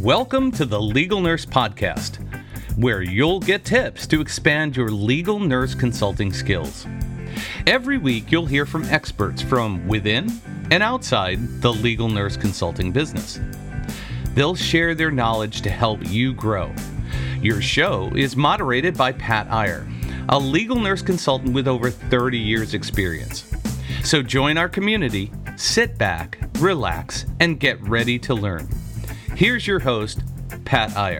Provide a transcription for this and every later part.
Welcome to the Legal Nurse Podcast, where you'll get tips to expand your legal nurse consulting skills. Every week, you'll hear from experts from within and outside the legal nurse consulting business. They'll share their knowledge to help you grow. Your show is moderated by Pat Iyer, a legal nurse consultant with over 30 years' experience. So join our community, sit back, relax, and get ready to learn. Here's your host, Pat Iyer.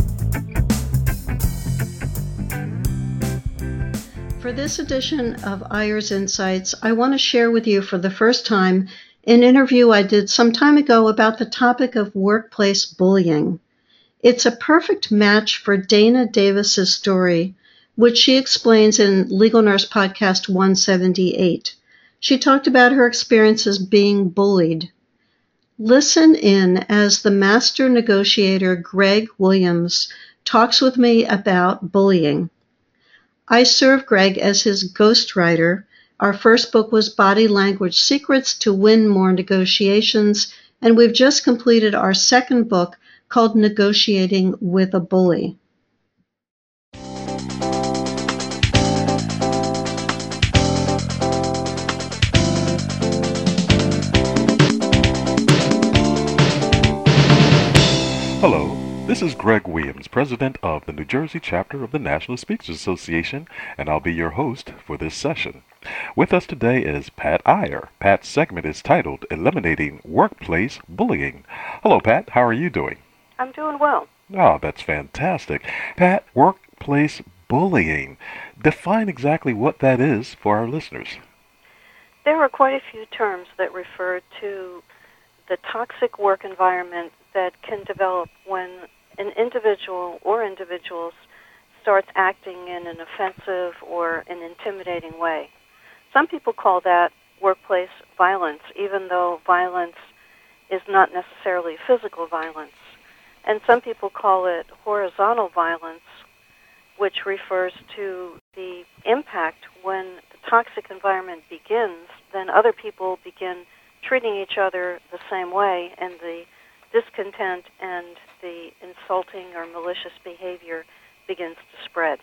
For this edition of Iyer's Insights, I want to share with you for the first time an interview I did some time ago about the topic of workplace bullying. It's a perfect match for Dana Davis's story, which she explains in Legal Nurse Podcast 178. She talked about her experiences being bullied. Listen in as the master negotiator Greg Williams talks with me about bullying. I serve Greg as his ghostwriter. Our first book was Body Language Secrets to Win More Negotiations, and we've just completed our second book called Negotiating with a Bully. Hello, this is Greg Williams, president of the New Jersey chapter of the National Speakers Association, and I'll be your host for this session. With us today is Pat Iyer. Pat's segment is titled Eliminating Workplace Bullying. Hello, Pat. How are you doing? I'm doing well. Oh, that's fantastic. Pat, workplace bullying. Define exactly what that is for our listeners. There are quite a few terms that refer to the toxic work environment that can develop when an individual or individuals starts acting in an offensive or an intimidating way. Some people call that workplace violence, even though violence is not necessarily physical violence. And some people call it horizontal violence, which refers to the impact when the toxic environment begins, then other people begin treating each other the same way, and the discontent and the insulting or malicious behavior begins to spread.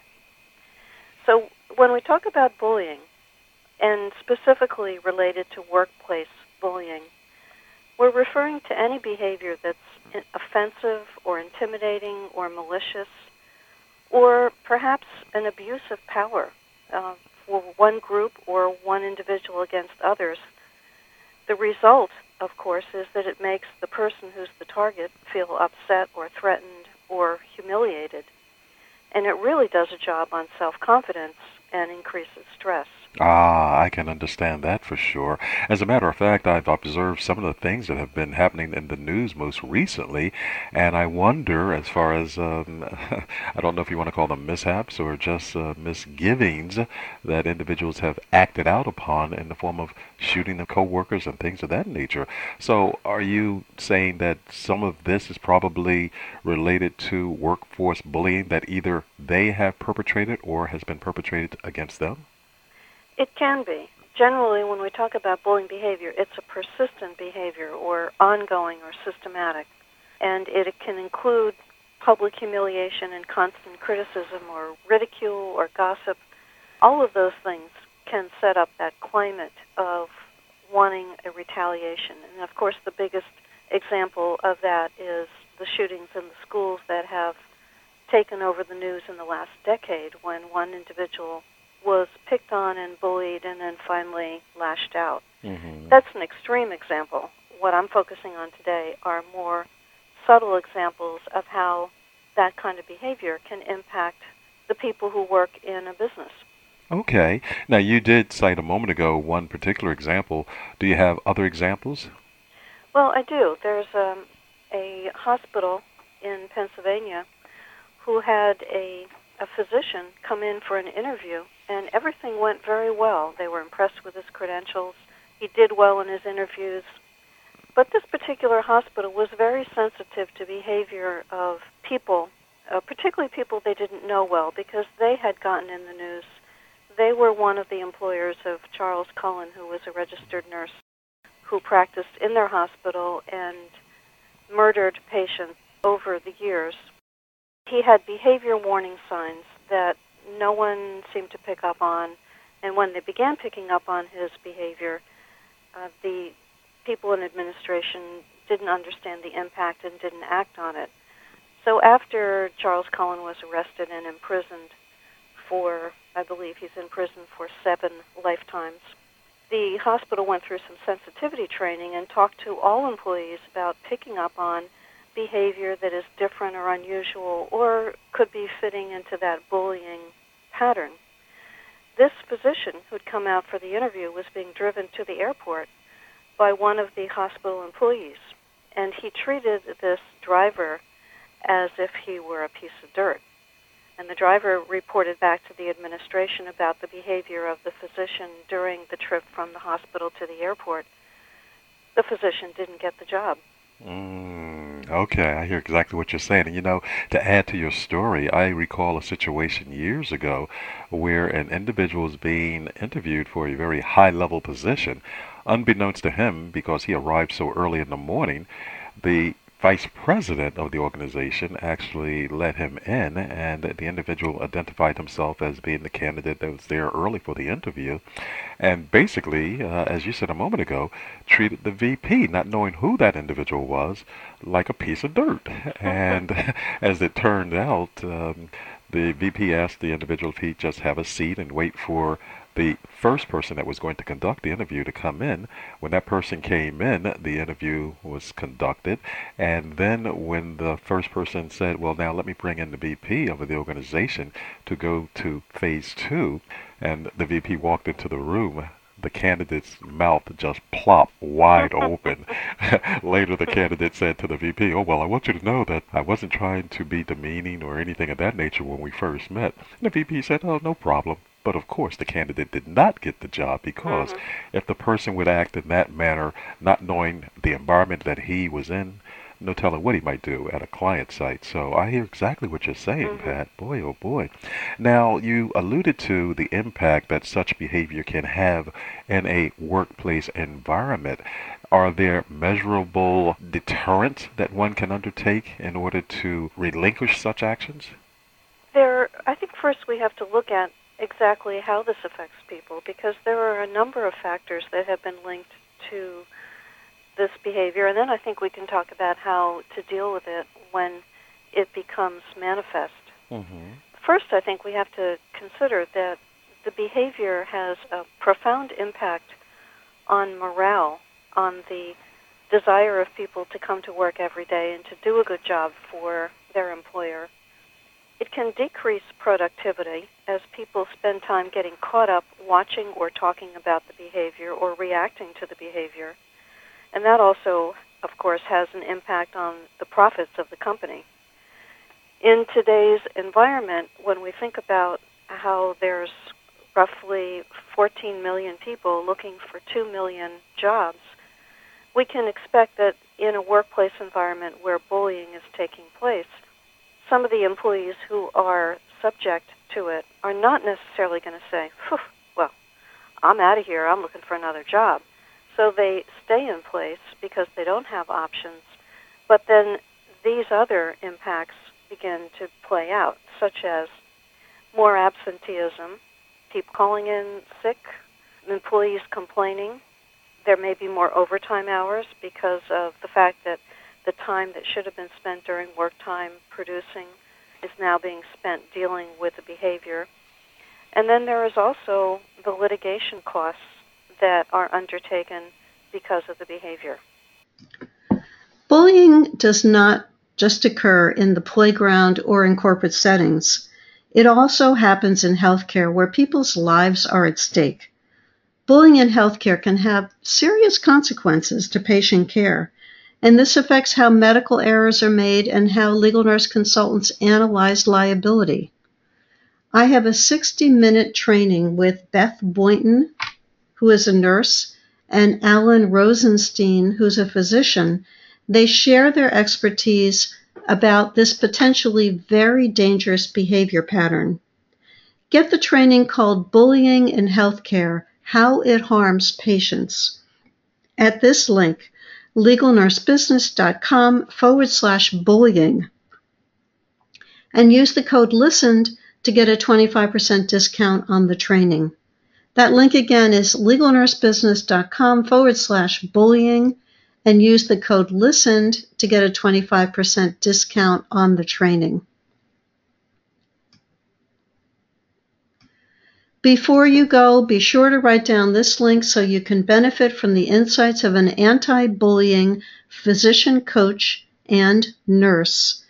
So when we talk about bullying, and specifically related to workplace bullying, we're referring to any behavior that's offensive or intimidating or malicious, or perhaps an abuse of power for one group or one individual against others. The result, of course, is that it makes the person who's the target feel upset or threatened or humiliated. And it really does a job on self-confidence and increases stress. I can understand that for sure. As a matter of fact, I've observed some of the things that have been happening in the news most recently, and I wonder, as far as, I don't know if you want to call them mishaps or just misgivings that individuals have acted out upon in the form of shooting their co-workers and things of that nature. So are you saying that some of this is probably related to workforce bullying that either they have perpetrated or has been perpetrated against them? It can be. Generally, when we talk about bullying behavior, it's a persistent behavior or ongoing or systematic. And it can include public humiliation and constant criticism or ridicule or gossip. All of those things can set up that climate of wanting a retaliation. And, of course, the biggest example of that is the shootings in the schools that have taken over the news in the last decade, when one individual was picked on and bullied and then finally lashed out. Mm-hmm. That's an extreme example. What I'm focusing on today are more subtle examples of how that kind of behavior can impact the people who work in a business. Okay. Now, you did cite a moment ago one particular example. Do you have other examples? Well, I do. There's a hospital in Pennsylvania who had a physician come in for an interview, and everything went very well. They were impressed with his credentials. He did well in his interviews. But this particular hospital was very sensitive to behavior of people, particularly people they didn't know well, because they had gotten in the news. They were one of the employers of Charles Cullen, who was a registered nurse who practiced in their hospital and murdered patients over the years. He had behavior warning signs that no one seemed to pick up on, and when they began picking up on his behavior, the people in administration didn't understand the impact and didn't act on it. So after Charles Cullen was arrested and imprisoned for, I believe he's in prison for 7 lifetimes, the hospital went through some sensitivity training and talked to all employees about picking up on behavior that is different or unusual or could be fitting into that bullying pattern. This physician who'd come out for the interview was being driven to the airport by one of the hospital employees, and he treated this driver as if he were a piece of dirt. And the driver reported back to the administration about the behavior of the physician during the trip from the hospital to the airport. The physician didn't get the job. Okay, I hear exactly what you're saying. And to add to your story, I recall a situation years ago where an individual was being interviewed for a very high-level position. Unbeknownst to him, because he arrived so early in the morning, the vice president of the organization actually let him in, and the individual identified himself as being the candidate that was there early for the interview, and basically, as you said a moment ago, treated the VP, not knowing who that individual was, like a piece of dirt. And as it turned out, the VP asked the individual if he'd just have a seat and wait for the first person that was going to conduct the interview to come in. When that person came in, the interview was conducted, and then when the first person said, well, now let me bring in the VP of the organization to go to phase 2, and the VP walked into the room, the candidate's mouth just plopped wide open. Later, the candidate said to the VP, oh, well, I want you to know that I wasn't trying to be demeaning or anything of that nature when we first met. And the VP said, oh, no problem. But of course, the candidate did not get the job because if the person would act in that manner, not knowing the environment that he was in, no telling what he might do at a client site. So I hear exactly what you're saying, Pat. Boy, oh boy. Now, you alluded to the impact that such behavior can have in a workplace environment. Are there measurable deterrents that one can undertake in order to relinquish such actions? I think first we have to look at exactly how this affects people, because there are a number of factors that have been linked to this behavior, and then I think we can talk about how to deal with it when it becomes manifest. First, I think we have to consider that the behavior has a profound impact on morale, on the desire of people to come to work every day and to do a good job for their employer. It can decrease productivity as people spend time getting caught up watching or talking about the behavior or reacting to the behavior. And that also, of course, has an impact on the profits of the company. In today's environment, when we think about how there's roughly 14 million people looking for 2 million jobs, we can expect that in a workplace environment where bullying is taking place, some of the employees who are subject to it are not necessarily going to say, well, I'm out of here, I'm looking for another job. So they stay in place because they don't have options. But then these other impacts begin to play out, such as more absenteeism, people calling in sick, employees complaining. There may be more overtime hours because of the fact that the time that should have been spent during work time producing is now being spent dealing with the behavior. And then there is also the litigation costs that are undertaken because of the behavior. Bullying does not just occur in the playground or in corporate settings. It also happens in healthcare where people's lives are at stake. Bullying in healthcare can have serious consequences to patient care, and this affects how medical errors are made and how legal nurse consultants analyze liability. I have a 60-minute training with Beth Boynton, who is a nurse, and Alan Rosenstein, who's a physician. They share their expertise about this potentially very dangerous behavior pattern. Get the training called Bullying in Healthcare, How It Harms Patients. At this link, legalnursebusiness.com/bullying, and use the code LISTENED to get a 25% discount on the training. That link again is legalnursebusiness.com/bullying, and use the code LISTENED to get a 25% discount on the training. Before you go, be sure to write down this link so you can benefit from the insights of an anti-bullying physician coach and nurse.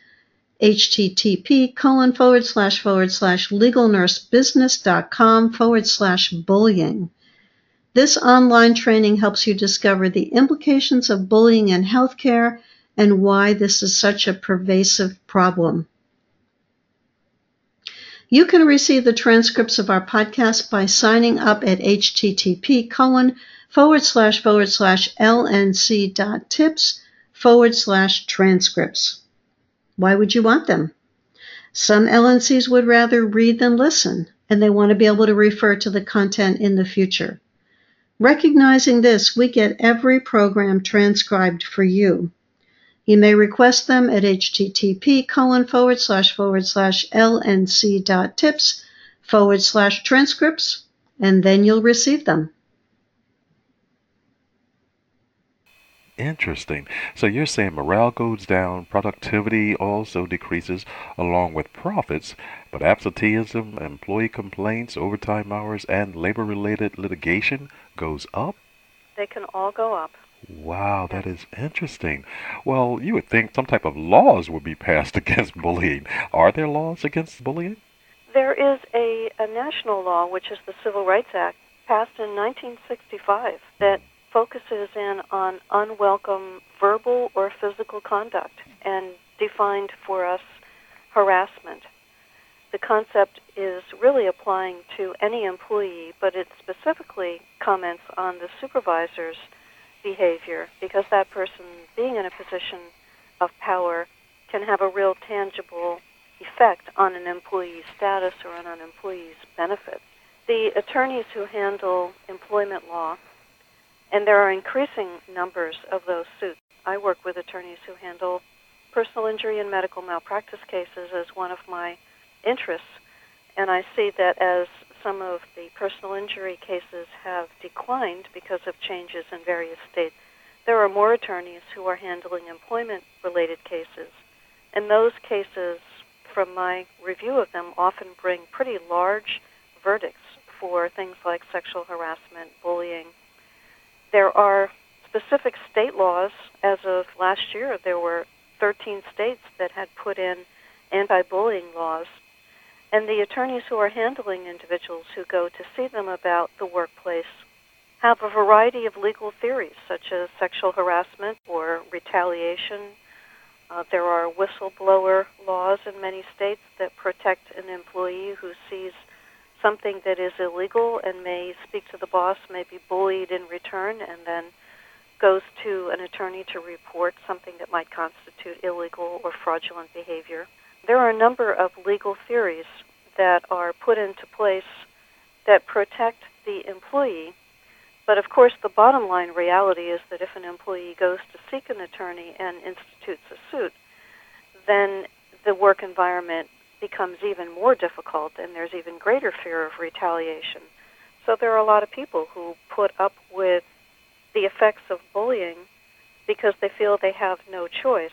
http://legalnursebusiness.com/bullying. This online training helps you discover the implications of bullying in healthcare and why this is such a pervasive problem. You can receive the transcripts of our podcast by signing up at http://lnc.tips/transcripts. Why would you want them? Some LNCs would rather read than listen, and they want to be able to refer to the content in the future. Recognizing this, we get every program transcribed for you. You may request them at http://lnc.tips/transcripts, and then you'll receive them. Interesting. So you're saying morale goes down, productivity also decreases along with profits, but absenteeism, employee complaints, overtime hours, and labor-related litigation goes up? They can all go up. Wow, that is interesting. Well, you would think some type of laws would be passed against bullying. Are there laws against bullying? There is a national law, which is the Civil Rights Act, passed in 1965, that focuses in on unwelcome verbal or physical conduct and defined for us harassment. The concept is really applying to any employee, but it specifically comments on the supervisor's behavior, because that person being in a position of power can have a real tangible effect on an employee's status or on an employee's benefits. The attorneys who handle employment law, and there are increasing numbers of those suits. I work with attorneys who handle personal injury and medical malpractice cases as one of my interests, and I see that as some of the personal injury cases have declined because of changes in various states, there are more attorneys who are handling employment-related cases, and those cases, from my review of them, often bring pretty large verdicts for things like sexual harassment, bullying. There are specific state laws. As of last year, there were 13 states that had put in anti-bullying laws. And the attorneys who are handling individuals who go to see them about the workplace have a variety of legal theories, such as sexual harassment or retaliation. There are whistleblower laws in many states that protect an employee who sees something that is illegal and may speak to the boss, may be bullied in return, and then goes to an attorney to report something that might constitute illegal or fraudulent behavior. There are a number of legal theories that are put into place that protect the employee, but of course the bottom line reality is that if an employee goes to seek an attorney and institutes a suit, then the work environment becomes even more difficult and there's even greater fear of retaliation. So there are a lot of people who put up with the effects of bullying because they feel they have no choice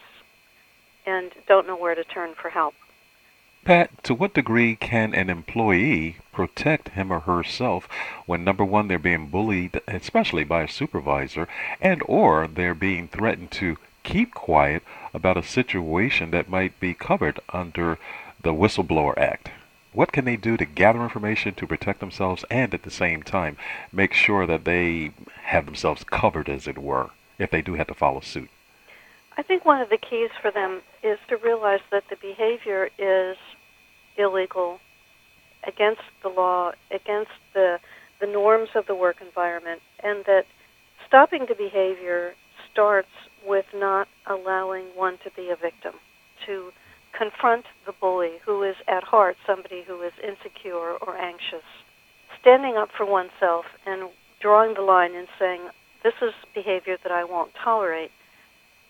and don't know where to turn for help. Pat, to what degree can an employee protect him or herself when, number one, they're being bullied, especially by a supervisor, and or they're being threatened to keep quiet about a situation that might be covered under the Whistleblower Act? What can they do to gather information to protect themselves and at the same time make sure that they have themselves covered, as it were, if they do have to follow suit? I think one of the keys for them is to realize that the behavior is illegal, against the law, against the norms of the work environment, and that stopping the behavior starts with not allowing one to be a victim, to confront the bully, who is at heart somebody who is insecure or anxious. Standing up for oneself and drawing the line and saying, this is behavior that I won't tolerate,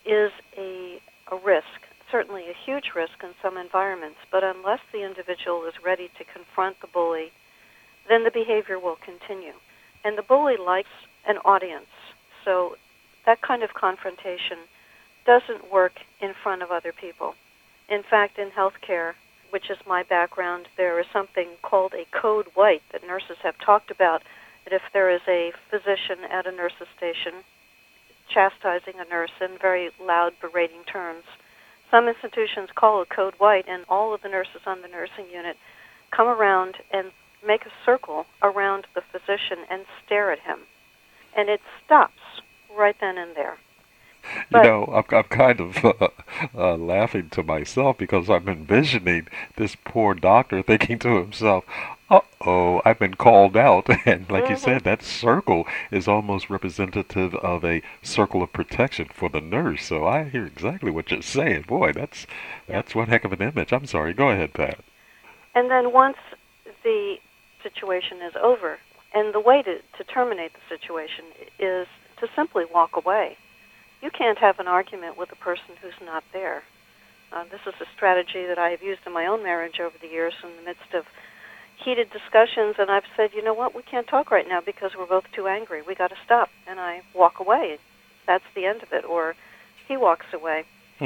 is a risk, certainly a huge risk in some environments, but unless the individual is ready to confront the bully, then the behavior will continue. And the bully likes an audience, so that kind of confrontation doesn't work in front of other people. In fact, in healthcare, which is my background, there is something called a code white that nurses have talked about, that if there is a physician at a nurse's station chastising a nurse in very loud, berating terms, some institutions call it code white, and all of the nurses on the nursing unit come around and make a circle around the physician and stare at him. And it stops right then and there. You know, I'm kind of laughing to myself because I'm envisioning this poor doctor thinking to himself, uh-oh, I've been called out. And like you said, that circle is almost representative of a circle of protection for the nurse. So I hear exactly what you're saying. Boy, that's one heck of an image. I'm sorry. Go ahead, Pat. And then once the situation is over, and the way to terminate the situation is to simply walk away. You can't have an argument with a person who's not there. This is a strategy that I have used in my own marriage over the years in the midst of heated discussions, and I've said, you know what, we can't talk right now because we're both too angry. We got to stop. And I walk away. That's the end of it. Or he walks away.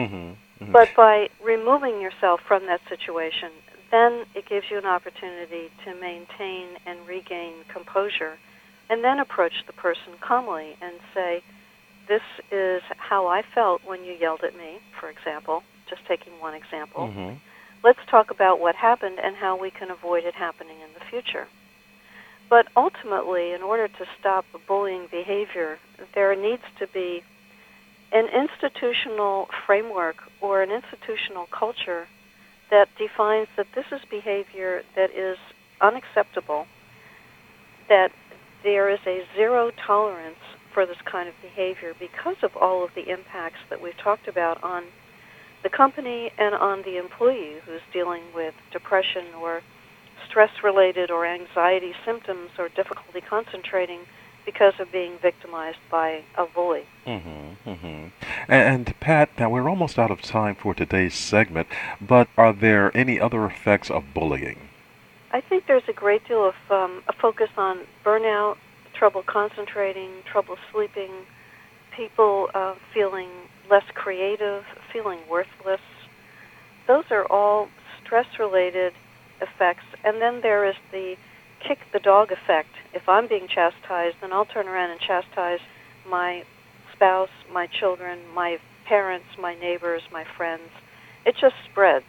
But by removing yourself from that situation, then it gives you an opportunity to maintain and regain composure, and then approach the person calmly and say, this is how I felt when you yelled at me, for example, just taking one example. Let's talk about what happened and how we can avoid it happening in the future. But ultimately, in order to stop bullying behavior, there needs to be an institutional framework or an institutional culture that defines that this is behavior that is unacceptable, that there is a zero tolerance for this kind of behavior because of all of the impacts that we've talked about on the company and on the employee who's dealing with depression or stress-related or anxiety symptoms or difficulty concentrating because of being victimized by a bully. And Pat, now we're almost out of time for today's segment, but are there any other effects of bullying? I think there's a great deal of a focus on burnout, trouble concentrating, trouble sleeping, people feeling less creative, feeling worthless. Those are all stress-related effects. And then there is the kick the dog effect. If I'm being chastised, then I'll turn around and chastise my spouse, my children, my parents, my neighbors, my friends. It just spreads.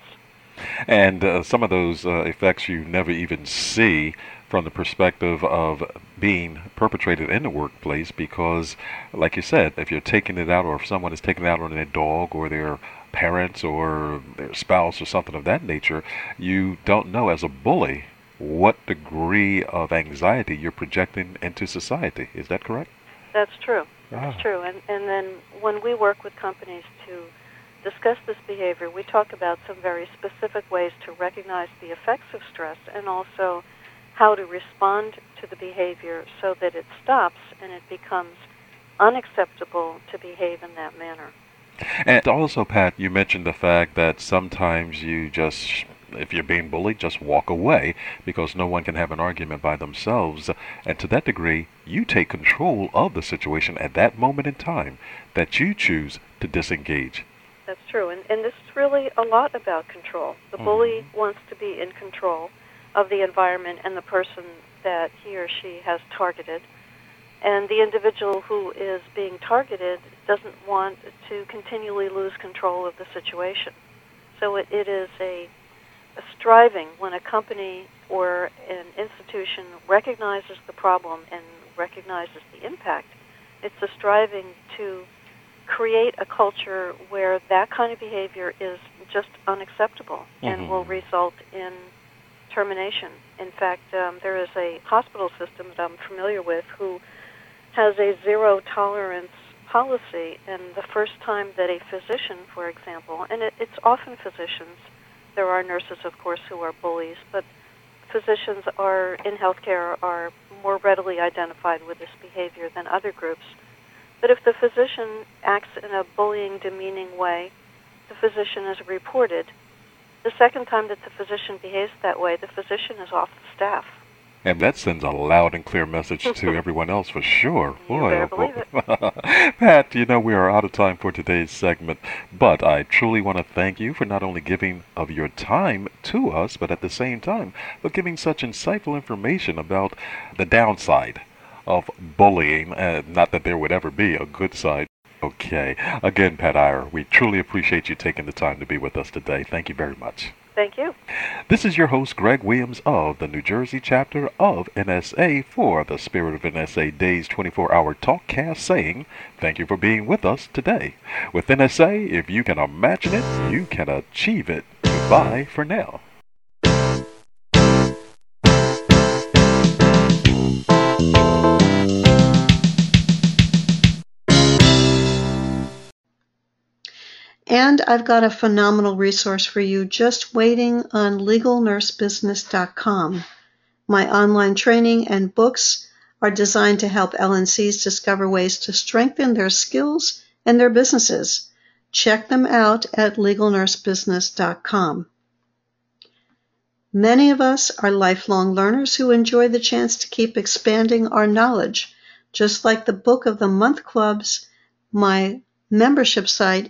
And some of those effects you never even see from the perspective of being perpetrated in the workplace because, like you said, if you're taking it out or if someone is taking it out on their dog or their parents or their spouse or something of that nature, you don't know as a bully what degree of anxiety you're projecting into society. Is that correct? That's true. That's true. And then when we work with companies to discuss this behavior, we talk about some very specific ways to recognize the effects of stress and also how to respond to the behavior so that it stops and it becomes unacceptable to behave in that manner. And also, Pat, you mentioned the fact that sometimes you just, if you're being bullied, just walk away because no one can have an argument by themselves. And to that degree, you take control of the situation at that moment in time that you choose to disengage. That's true. And this is really a lot about control. The bully wants to be in control of the environment and the person that he or she has targeted. And the individual who is being targeted doesn't want to continually lose control of the situation. So it is a striving when a company or an institution recognizes the problem and recognizes the impact. It's a striving to create a culture where that kind of behavior is just unacceptable and will result in termination. In fact, there is a hospital system that I'm familiar with who has a zero-tolerance policy, and the first time that a physician, for example, and it's often physicians, there are nurses, of course, who are bullies, but physicians are in healthcare are more readily identified with this behavior than other groups. But if the physician acts in a bullying, demeaning way, the physician is reported. The second time that the physician behaves that way, the physician is off the staff. And that sends a loud and clear message to everyone else for sure. You better believe it. Pat, we are out of time for today's segment, but I truly want to thank you for not only giving of your time to us, but at the same time for giving such insightful information about the downside of bullying. Not that there would ever be a good side. Okay. Again, Pat Iyer, we truly appreciate you taking the time to be with us today. Thank you very much. Thank you. This is your host, Greg Williams of the New Jersey chapter of NSA for the Spirit of NSA Days 24-Hour Talkcast saying, thank you for being with us today. With NSA, if you can imagine it, you can achieve it. Goodbye for now. And I've got a phenomenal resource for you just waiting on LegalNurseBusiness.com. My online training and books are designed to help LNCs discover ways to strengthen their skills and their businesses. Check them out at LegalNurseBusiness.com. Many of us are lifelong learners who enjoy the chance to keep expanding our knowledge. Just like the Book of the Month Clubs, my membership site,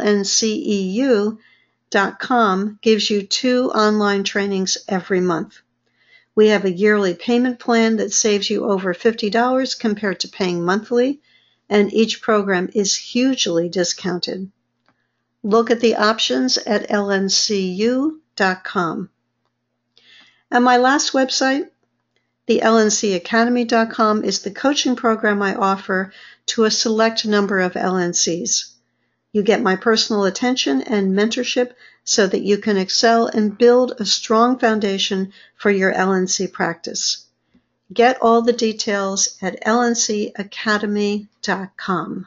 lnceu.com, gives you 2 online trainings every month. We have a yearly payment plan that saves you over $50 compared to paying monthly, and each program is hugely discounted. Look at the options at lncu.com. And my last website, the lncacademy.com, is the coaching program I offer to a select number of LNCs. You get my personal attention and mentorship so that you can excel and build a strong foundation for your LNC practice. Get all the details at lncacademy.com.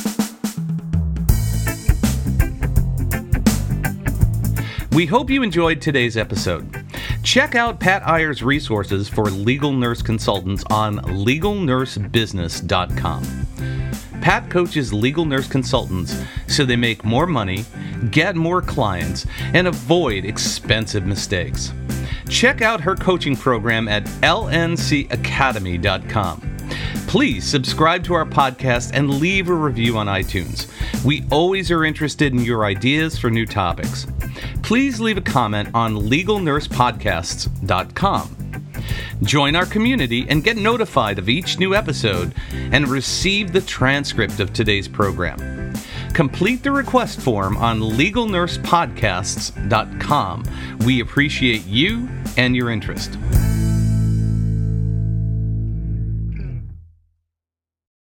We hope you enjoyed today's episode. Check out Pat Iyer's resources for legal nurse consultants on LegalNurseBusiness.com. Pat coaches legal nurse consultants so they make more money, get more clients, and avoid expensive mistakes. Check out her coaching program at lncacademy.com. Please subscribe to our podcast and leave a review on iTunes. We always are interested in your ideas for new topics. Please leave a comment on LegalNursePodcasts.com. Join our community and get notified of each new episode and receive the transcript of today's program. Complete the request form on LegalNursePodcasts.com. We appreciate you and your interest.